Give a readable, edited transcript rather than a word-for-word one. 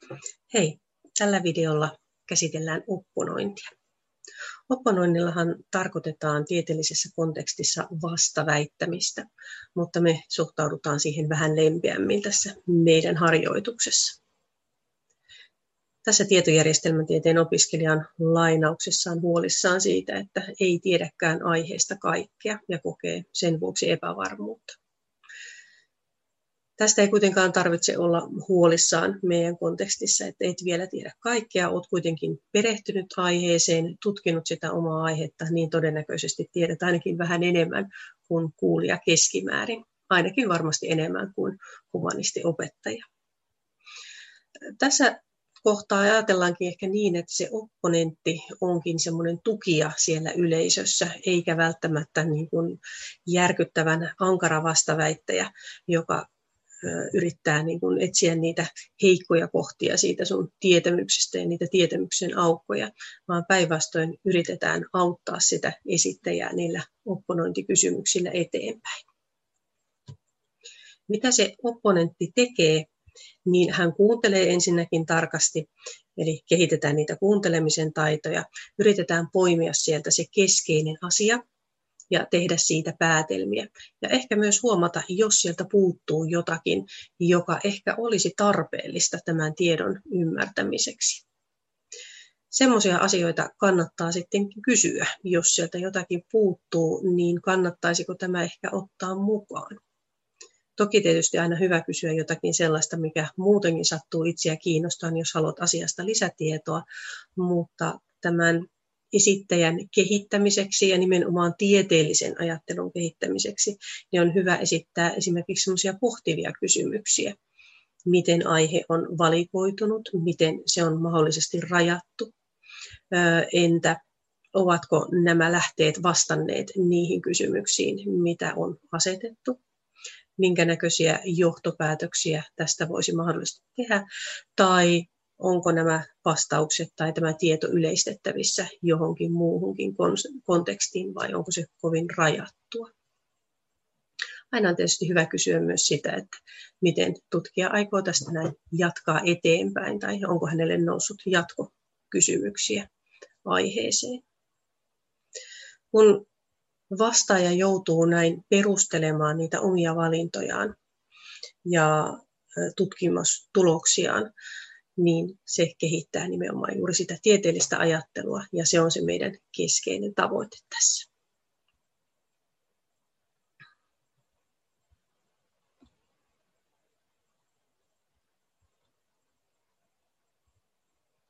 Hei, tällä videolla käsitellään opponointia. Opponoinnillahan tarkoitetaan tieteellisessä kontekstissa vastaväittämistä, mutta me suhtaudutaan siihen vähän lempeämmin tässä meidän harjoituksessa. Tässä tietojärjestelmätieteen opiskelija on lainauksessaan huolissaan siitä, että ei tiedäkään aiheesta kaikkea ja kokee sen vuoksi epävarmuutta. Tästä ei kuitenkaan tarvitse olla huolissaan meidän kontekstissa, että et vielä tiedä kaikkea, olet kuitenkin perehtynyt aiheeseen, tutkinut sitä omaa aihetta, niin todennäköisesti tiedät ainakin vähän enemmän kuin kuulija keskimäärin, ainakin varmasti enemmän kuin humanistiopettaja. Tässä kohtaa ajatellaankin ehkä niin, että se opponentti onkin semmoinen tukija siellä yleisössä, eikä välttämättä niin kuin järkyttävän ankara vastaväittäjä, joka yrittää niin kuin etsiä niitä heikkoja kohtia siitä sun tietämyksestä ja niitä tietämyksen aukkoja, vaan päinvastoin yritetään auttaa sitä esittäjää niillä opponointikysymyksillä eteenpäin. Mitä se opponentti tekee, niin hän kuuntelee ensinnäkin tarkasti, eli kehitetään niitä kuuntelemisen taitoja, yritetään poimia sieltä se keskeinen asia, ja tehdä siitä päätelmiä. Ja ehkä myös huomata, jos sieltä puuttuu jotakin, joka ehkä olisi tarpeellista tämän tiedon ymmärtämiseksi. Semmoisia asioita kannattaa sitten kysyä. Jos sieltä jotakin puuttuu, niin kannattaisiko tämä ehkä ottaa mukaan? Toki tietysti aina hyvä kysyä jotakin sellaista, mikä muutenkin sattuu itseä kiinnostaa, jos haluat asiasta lisätietoa, mutta tämän esittäjän kehittämiseksi ja nimenomaan tieteellisen ajattelun kehittämiseksi, niin on hyvä esittää esimerkiksi sellaisia pohtivia kysymyksiä. Miten aihe on valikoitunut, miten se on mahdollisesti rajattu, entä ovatko nämä lähteet vastanneet niihin kysymyksiin, mitä on asetettu, minkä näköisiä johtopäätöksiä tästä voisi mahdollisesti tehdä, tai onko nämä vastaukset tai tämä tieto yleistettävissä johonkin muuhunkin kontekstiin vai onko se kovin rajattua. Aina on tietysti hyvä kysyä myös sitä, että miten tutkija aikoo tästä näin jatkaa eteenpäin tai onko hänelle noussut jatkokysymyksiä aiheeseen. Kun vastaaja joutuu näin perustelemaan niitä omia valintojaan ja tutkimustuloksiaan, niin se kehittää nimenomaan juuri sitä tieteellistä ajattelua, ja se on se meidän keskeinen tavoite tässä.